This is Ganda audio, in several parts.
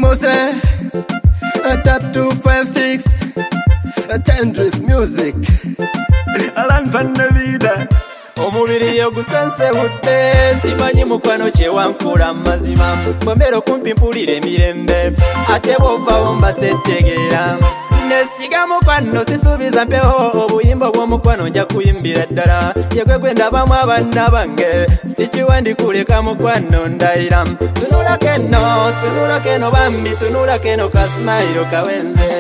say Tap 256 Tendris music Alan van der Vida omubiri yogusense udde simanyi mukwano kyewankula mazima bwembeera kumpi mpulira emirembe ate bw'ovaawo mbasettegeera nesiga mukwano sisuubiza mpeho obuyimba bw'omukwano nja kuyimbira ddala yegwegwe ndabamu abaana bange sikiwandikuleka mukwano ndayira tunulako eno bambi tunulako eno kasimayiro kawenze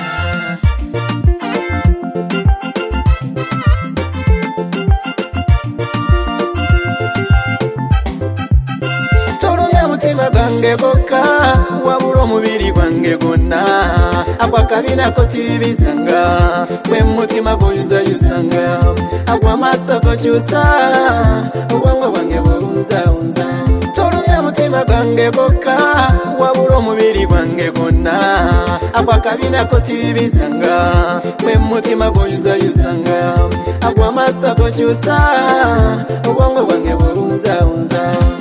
mutima gwange gokka wabula omubiri gwange gwonna akwakabina kotibizanga bwe mutima gwoyuzayuzanga agw'amaaso kokyusa obwongo bwange bwebunzawunza tolumya mutima gwange gokka wabula omubiri gwange gwonna akwakabina kotibizanga bwe mutima gwoyuzayuzanga agw'amaaso kokyusa obwongo bwange bwebunzawunza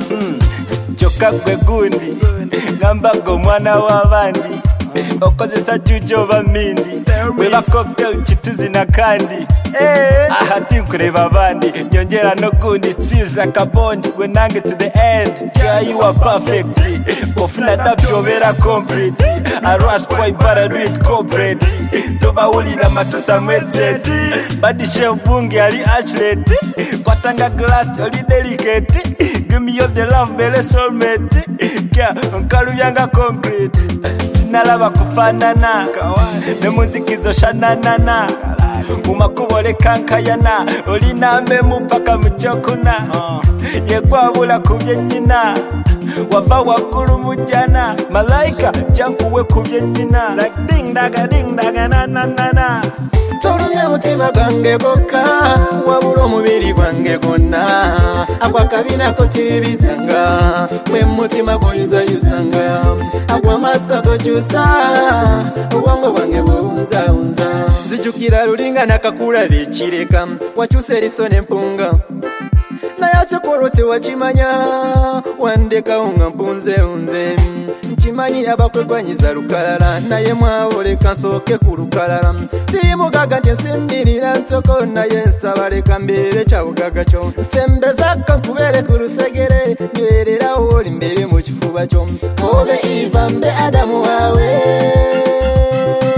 Joka gwe gundi Gamba go mwana w'abandi Okozesa juju oba mindi Bweba cocktail chituzi na kandi Ahati nkureba abandi Nyongera no gundi It feels like a bond Gwe nange to the end Girl you are perfect Ofuna dapi obera complete Arwas boy bara do it corporate Toba ulira matusa mwedzeti Badi shell bungi ali athlete Kwatanga glass oli delicate Give me up the love bele soulmate Kya nkalu yanga concrete Sinalaba kufanana Nemuzikizo shananana Mumakubo lekankayana Olina memu paka mchokuna Yegwabula kubye nyina Wava wakulu mujana Malaika jankuwe kubye nyina Like ding daga na na na na tolumya mutima gwange gokka wabula omubiri gwange gwonna akwakabina kotibizanga bwe mutima gwoyuzayuzanga agw'amaaso kokyusa obwongo bwange bwebunzawunza nzijukira lulinga nakakulaba ekireka wakyusa eriso n'empunga naye akikola tewakimanya wandekawo nga mpunzeunze nkimanyi abakwegwanyiza lukalala naye mwawo leka nsooke ku lukalala tirimugaga nti nsimbirira ntoko naye nsaba leka mbeere kyabugaga kyo nsembezaka nkubeere ku lusegere nywererawo oli mbeere mu kifuba kyo obe iva mbe adamu waawe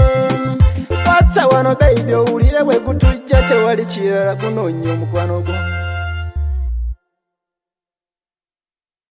kwata wano beibi owulire bwe gutujja tewali kirala kunoonya omukwano gwo